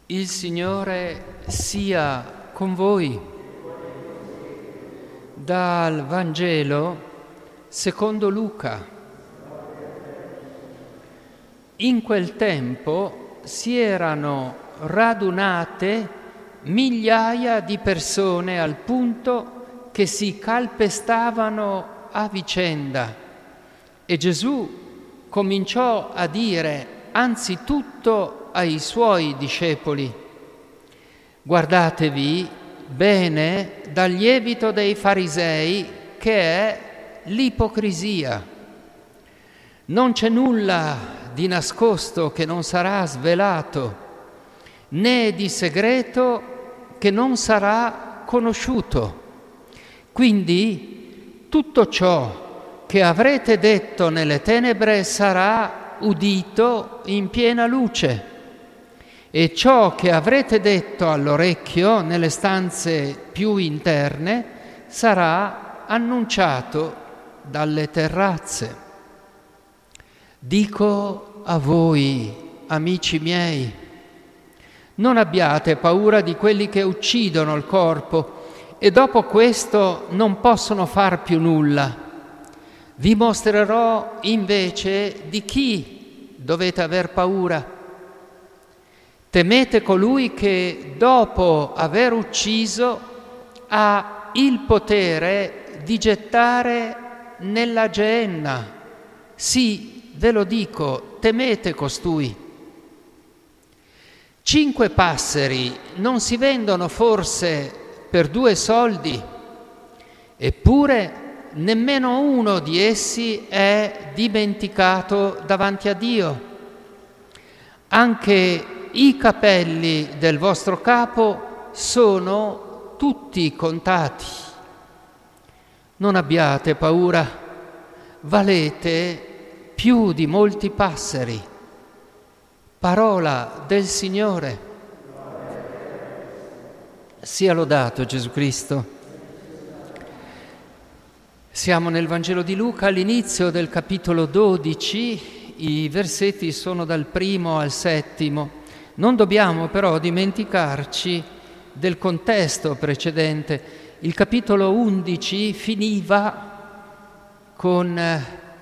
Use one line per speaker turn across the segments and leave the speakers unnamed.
Il Signore sia con voi. Dal Vangelo secondo Luca. In quel tempo si erano radunate migliaia di persone al punto che si calpestavano a vicenda e Gesù cominciò a dire anzitutto ai suoi discepoli: guardatevi bene dal lievito dei farisei, che è l'ipocrisia. Non c'è nulla di nascosto che non sarà svelato, né di segreto che non sarà conosciuto. Quindi tutto ciò che avrete detto nelle tenebre sarà udito in piena luce, e ciò che avrete detto all'orecchio nelle stanze più interne sarà annunciato dalle terrazze. Dico a voi, amici miei, non abbiate paura di quelli che uccidono il corpo e dopo questo non possono far più nulla. Vi mostrerò invece di chi dovete aver paura. Temete colui che dopo aver ucciso ha il potere di gettare nella Geenna. Sì, ve lo dico, temete costui. 5 passeri non si vendono forse per 2 soldi? Eppure nemmeno uno di essi è dimenticato davanti a Dio. Anche i capelli del vostro capo sono tutti contati. Non abbiate paura, valete più di molti passeri. Parola del Signore. Sia lodato Gesù Cristo. Siamo nel Vangelo di Luca, all'inizio del capitolo 12, i versetti sono dal 1 al 7. Non dobbiamo però dimenticarci del contesto precedente. Il capitolo 11 finiva con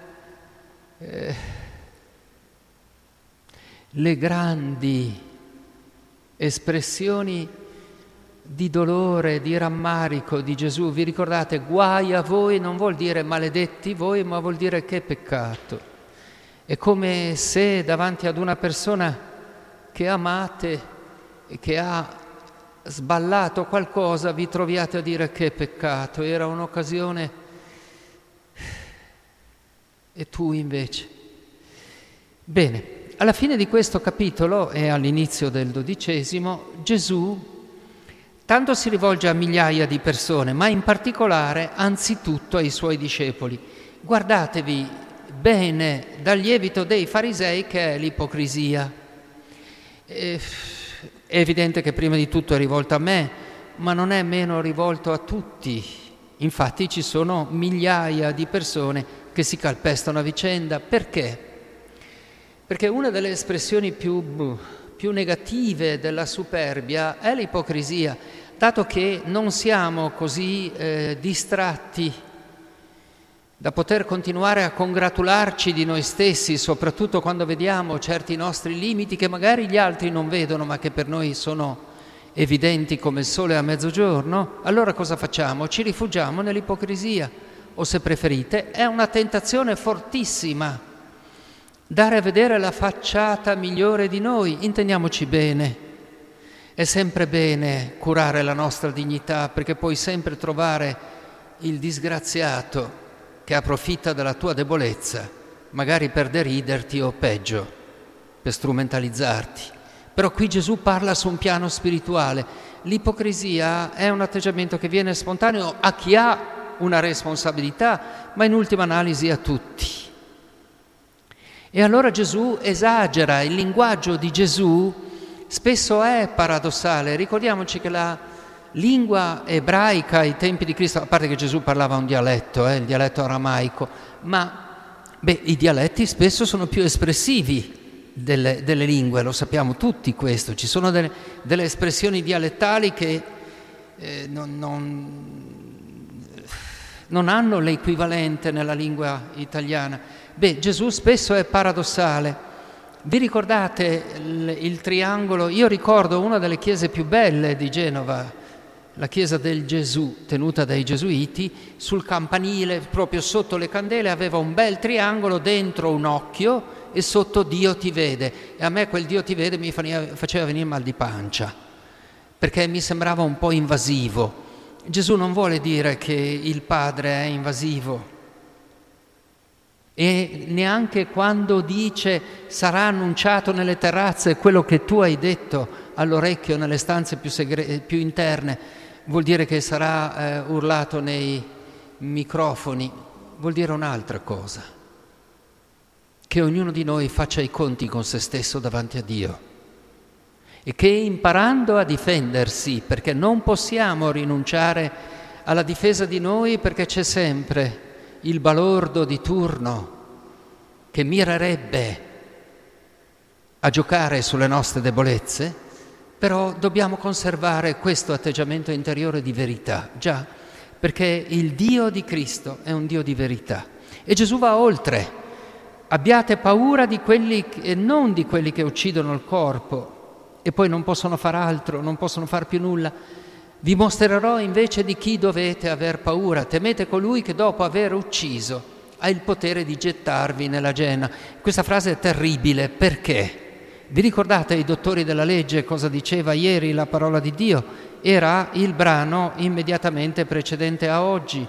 le grandi espressioni di dolore, di rammarico di Gesù. Vi ricordate? Guai a voi non vuol dire maledetti voi, ma vuol dire che peccato. È come se davanti ad una persona che amate e che ha sballato qualcosa vi troviate a dire che peccato, era un'occasione e tu invece. Bene, alla fine di questo capitolo e all'inizio del 12, Gesù tanto si rivolge a migliaia di persone, ma in particolare anzitutto ai suoi discepoli. Guardatevi bene dal lievito dei farisei, che è l'ipocrisia. È evidente che prima di tutto è rivolto a me, ma non è meno rivolto a tutti. Infatti ci sono migliaia di persone che si calpestano a vicenda. Perché? Perché una delle espressioni più negative della superbia è l'ipocrisia, dato che non siamo così distratti da poter continuare a congratularci di noi stessi, soprattutto quando vediamo certi nostri limiti che magari gli altri non vedono, ma che per noi sono evidenti come il sole a mezzogiorno. Allora cosa facciamo? Ci rifugiamo nell'ipocrisia, o se preferite, è una tentazione fortissima dare a vedere la facciata migliore di noi. Intendiamoci bene, è sempre bene curare la nostra dignità, perché puoi sempre trovare il disgraziato che approfitta della tua debolezza, magari per deriderti o peggio, per strumentalizzarti. Però qui Gesù parla su un piano spirituale. L'ipocrisia è un atteggiamento che viene spontaneo a chi ha una responsabilità, ma in ultima analisi a tutti. E allora Gesù esagera, il linguaggio di Gesù spesso è paradossale. Ricordiamoci che la lingua ebraica ai tempi di Cristo, a parte che Gesù parlava un dialetto, il dialetto aramaico, ma i dialetti spesso sono più espressivi delle lingue, lo sappiamo tutti questo. Ci sono delle espressioni dialettali che non hanno l'equivalente nella lingua italiana. Gesù spesso è paradossale. Vi ricordate il triangolo? Io ricordo una delle chiese più belle di Genova, la chiesa del Gesù, tenuta dai gesuiti. Sul campanile, proprio sotto le candele, aveva un bel triangolo, dentro un occhio e sotto Dio ti vede. E a me quel Dio ti vede mi faceva venire mal di pancia, perché mi sembrava un po' invasivo. Gesù non vuole dire che il Padre è invasivo, e neanche quando dice sarà annunciato nelle terrazze quello che tu hai detto all'orecchio nelle stanze più interne, vuol dire che sarà urlato nei microfoni. Vuol dire un'altra cosa: che ognuno di noi faccia i conti con se stesso davanti a Dio, e che imparando a difendersi, perché non possiamo rinunciare alla difesa di noi, perché c'è sempre il balordo di turno che mirerebbe a giocare sulle nostre debolezze, però dobbiamo conservare questo atteggiamento interiore di verità, già, perché il Dio di Cristo è un Dio di verità. E Gesù va oltre: abbiate paura di quelli e non di quelli che uccidono il corpo e poi non possono far altro, non possono far più nulla. Vi mostrerò invece di chi dovete aver paura. Temete colui che dopo aver ucciso ha il potere di gettarvi nella genna. Questa frase è terribile, perché? Vi ricordate i dottori della legge cosa diceva ieri la parola di Dio? Era il brano immediatamente precedente a oggi.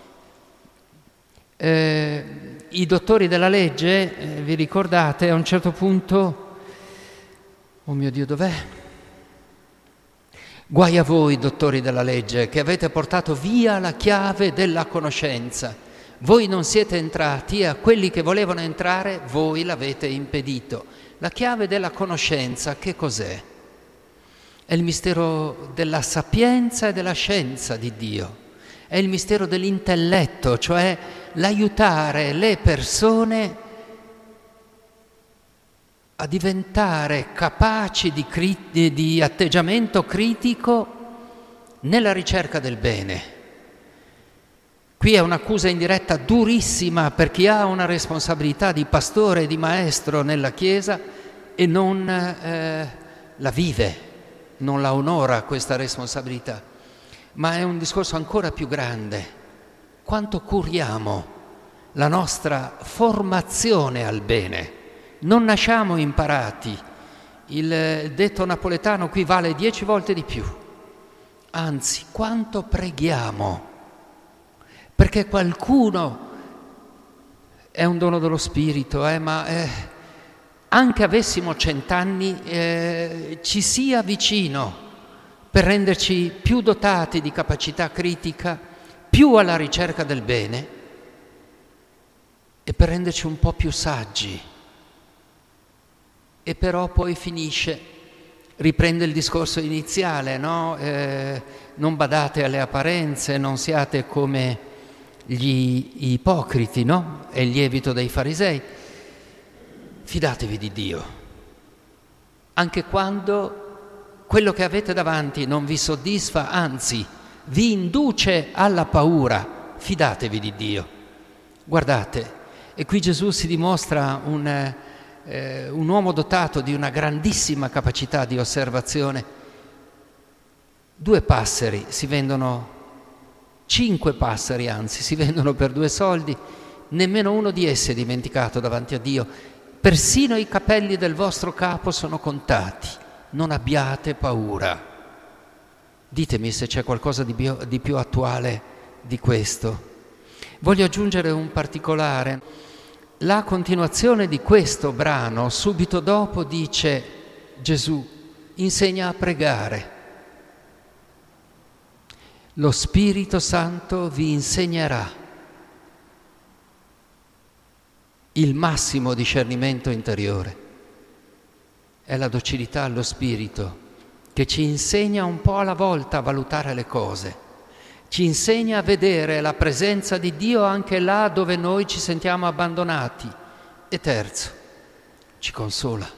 I dottori della legge, vi ricordate, a un certo punto, oh mio Dio, dov'è? Guai a voi, dottori della legge, che avete portato via la chiave della conoscenza. Voi non siete entrati e a quelli che volevano entrare voi l'avete impedito. La chiave della conoscenza che cos'è? È il mistero della sapienza e della scienza di Dio. È il mistero dell'intelletto, cioè l'aiutare le persone a diventare capaci di atteggiamento critico nella ricerca del bene. Qui è un'accusa indiretta durissima per chi ha una responsabilità di pastore e di maestro nella Chiesa e non la vive, non la onora questa responsabilità. Ma è un discorso ancora più grande. Quanto curiamo la nostra formazione al bene? Non nasciamo imparati. Il detto napoletano qui vale 10 volte di più. Anzi, quanto preghiamo perché qualcuno, è un dono dello Spirito, ma anche avessimo 100 anni, ci sia vicino per renderci più dotati di capacità critica, più alla ricerca del bene e per renderci un po' più saggi. E però poi riprende il discorso iniziale, no? Non badate alle apparenze, non siate come gli ipocriti, no? È il lievito dei farisei. Fidatevi di Dio, anche quando quello che avete davanti non vi soddisfa, anzi vi induce alla paura. Fidatevi di Dio. Guardate, e qui Gesù si dimostra un uomo dotato di una grandissima capacità di osservazione. 2 passeri si vendono, 5 passeri anzi, si vendono per 2 soldi, nemmeno uno di essi è dimenticato davanti a Dio. Persino i capelli del vostro capo sono contati. Non abbiate paura. Ditemi se c'è qualcosa di più attuale di questo. Voglio aggiungere un particolare. La continuazione di questo brano, subito dopo, dice Gesù, insegna a pregare. Lo Spirito Santo vi insegnerà il massimo discernimento interiore. È la docilità allo Spirito che ci insegna un po' alla volta a valutare le cose. Ci insegna a vedere la presenza di Dio anche là dove noi ci sentiamo abbandonati. E terzo, ci consola.